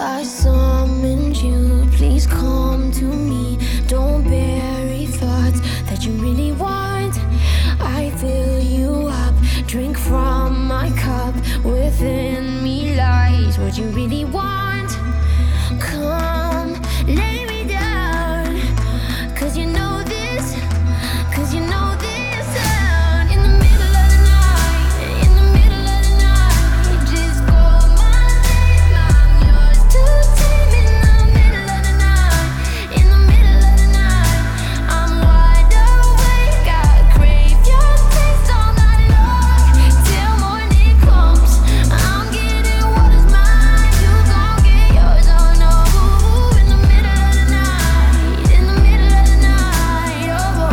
I summoned you, please come to me. Don't bury thoughts that you really want. I fill you up, drink from my cup. Within me lies what you really want. Come, lay me down, 'cause you know this, 'cause you know this sound. In the middle of the night, in the middle of the night, just call my name, I'm yours to tame. In the middle of the night, in the middle of the night, I'm wide awake, I crave your taste all night long, till morning comes. I'm getting what is mine, you gon' get yours, oh no. In the middle of the night, in the middle of the night, oh.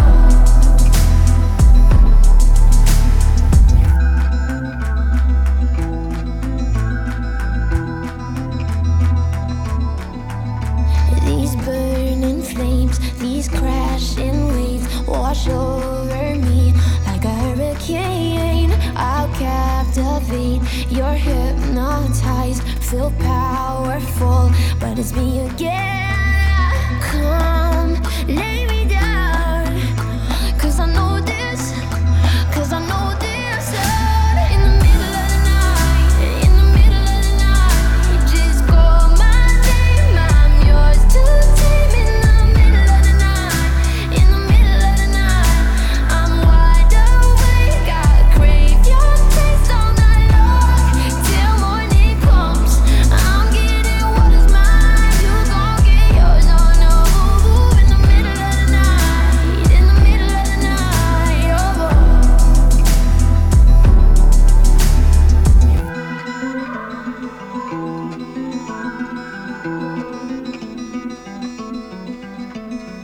These burning flames, these crashing waves wash over me like a hurricane. I'll captivate, you're hypnotized, feel powerful, but it's me again. Come, lay me down, 'cause I know this, 'cause I know this sound. In the middle of the night, in the middle of the night, just call my name, I'm yours to tame. In the middle of the night, in the middle of the night, I'm wide awake, I crave your taste all night long, till morning comes. I'm getting what is mine, you gon' get yours, oh no. In the middle of the night, in the middle of the night, oh.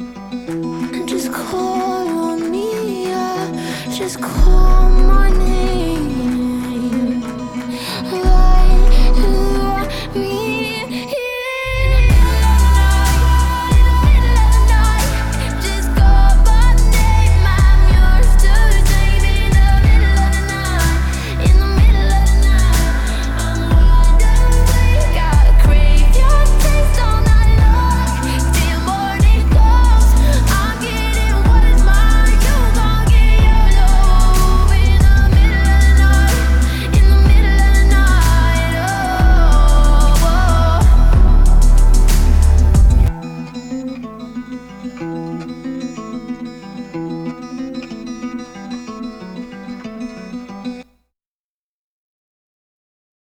Just call on me, yeah. Just call my name.